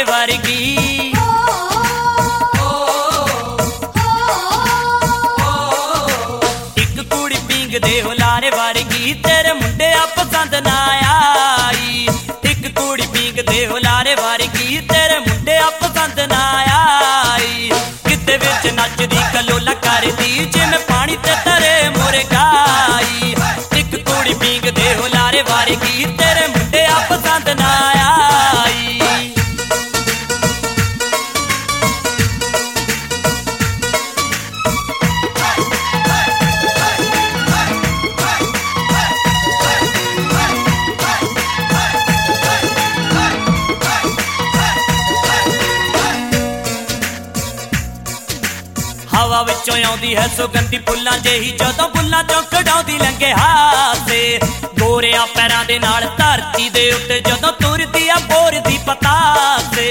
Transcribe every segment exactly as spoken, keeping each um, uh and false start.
ਲਾਰੇ ਵਰਗੀ। ਇੱਕ ਕੁੜੀ ਪੀਂਘਦੇ ਹੁਲਾਰੇ ਵਰਗੀ ਤੇਰੇ ਮੁੰਡਿਆਂ ਪਸੰਦ ਨਾ ਆਈ। ਇੱਕ ਕੁੜੀ ਪੀਂਘਦੇ ਹੁਲਾਰੇ ਵਰਗੀ ਤੇਰੇ ਮੁੰਡਿਆਂ ਪਸੰਦ ਨਾ ਆਈ। ਕਿਤੇ ਵਿੱਚ ਨੱਚਦੀ ਕਲੋਲਾ ਕਰਦੀ ਜਿਵੇਂ ਪਾਣੀ ਤੇ ਤਰੇ ਮੁਰਗਾਈ। ਇੱਕ ਕੁੜੀ ਪੀਂਘਦੇ ਹੁਲਾਰੇ ਵਰਗੀ ਤੇਰੇ ਮੁੰਡਿਆਂ ਪਸੰਦ ਨਾ ਆਈ। ਹਵਾ ਵਿੱਚੋਂ ਆਉਂਦੀ ਹੈ ਸੁਗੰਧੀ ਫੁੱਲਾਂ ਜਿਹੀ ਜਦੋਂ ਬੁੱਲਾਂ ਚੋਂ ਕਢਾਉਂਦੀ ਲੰਘੇ ਹਾਸੇ। ਗੋਰਿਆਂ ਪੈਰਾਂ ਦੇ ਨਾਲ ਧਰਤੀ ਦੇ ਉੱਤੇ ਜਦੋਂ ਤੁਰਦੀ ਆ ਬੋਰਦੀ ਪਤਾਸੇ।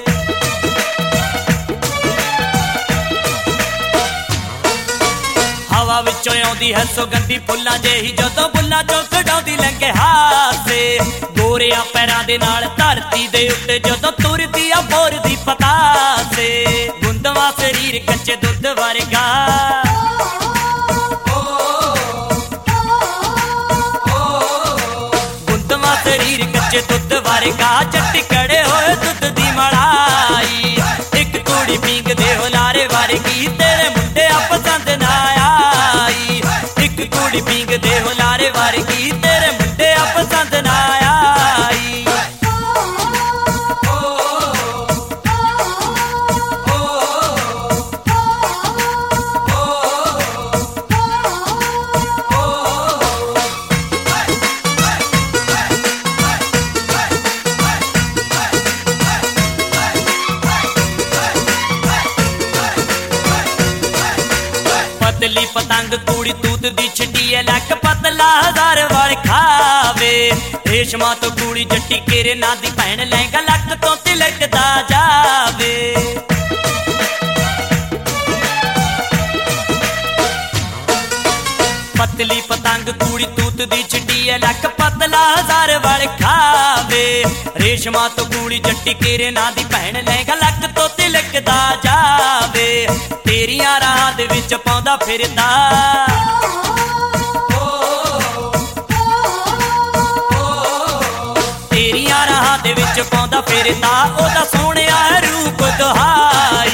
ਹਵਾ ਵਿੱਚੋਂ ਆਉਂਦੀ ਹੈ ਸੁਗੰਧੀ ਫੁੱਲਾਂ ਜਿਹੀ ਜਦੋਂ ਬੁੱਲਾਂ ਚੋਂ ਕਢਾਉਂਦੀ ਲੰਘੇ ਹਾਸੇ। ਗੋਰਿਆਂ ਪੈਰਾਂ ਦੇ ਨਾਲ ਧਰਤੀ ਦੇ ਉੱਤੇ ਜਦੋਂ ਤੁਰਦੀ ਆ ਬੋਰਦੀ ਪਤਾਸੇ। ਗੁੰਦਵਾ ਸਰੀਰ ਕੱਚੇ ਦੁੱਧ ਵਰਗਾ ਗੁੰਦਵਾ ਸਰੀਰ ਕੱਚੇ ਦੁੱਧ ਵਰਗਾ ਚੱਟੀ ਕੜੇ ਹੋਏ ਦੁੱਧ ਦੀ ਮਲਾਈ। ਇੱਕ ਕੁੜੀ ਪੀਂਘਦੇ ਹੁਲਾਰੇ ਵਰਗੀ ਤੇਰੇ ਮੁੰਡਿਆਂ ਪਸੰਦ ਨਾ ਆਈ। ਇੱਕ ਕੁੜੀ ਪੀਂਘਦੇ ਹੁਲਾਰੇ ਵਰਗੀ ਤੇਰੇ ਮੁੰਡਿਆਂ ਪਸੰਦ ਨਾ ਆਈ। ਪਤਲੀ ਪਤੰਗ ਕੁੜੀ ਤੂਤ ਦੀ ਛਿੱਟੀਏ ਲੱਕ ਪਤਲਾ ਹਜ਼ਾਰ ਵਾਰ ਖਾਵੇ। ਰੇਸ਼ਮਾ ਤੋਂ ਕੁੜੀ ਜੱਟੀ ਕੇਰੇ ਨਾਂ ਦੀ ਭੈਣ ਲਹਿੰਗਾ ਲੱਕ ਤੋਂ ਤਿਲਕਦਾ ਜਾਵੇ। ਪਤਲੀ ਪਤੰਗ ਕੁੜੀ ਤੂਤ ਦੀ ਛਿੱਟੀਏ ਲੱਕ ਪਤਲਾ ਹਜ਼ਾਰ ਵਾਰ ਖਾਵੇ। ਰੇਸ਼ਮਾ ਤੋਂ ਕੁੜੀ ਜੱਟੀ ਕੇਰੇ ਨਾਂ ਦੀ ਭੈਣ ਲਹਿੰਗਾ ਲੱਕ ਤੋਂ ਤਿਲਕਦਾ ਜਾਵੇ। ਤੇਰੀਆਂ ਰਾਹਾਂ ਦੇ ਵਿੱਚ ਪਾਉਂਦਾ ਫਿਰਦਾ ਤੇਰੀਆਂ ਰਾਹਾਂ ਦੇ ਵਿੱਚ ਪਾਉਂਦਾ ਫਿਰਦਾ ਉਹਦਾ